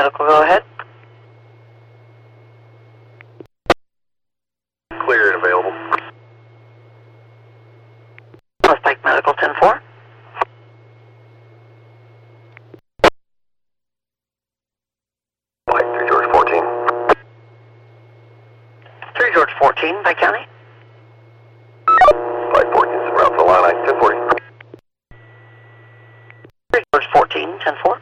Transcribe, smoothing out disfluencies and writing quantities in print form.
Medical, go ahead. Clear and available. North Pike Medical 10-4. Pike 3 George 14. 3 George 14, Pike County. Pike 14, South Carolina, 1040. 3 George 14, 10-4.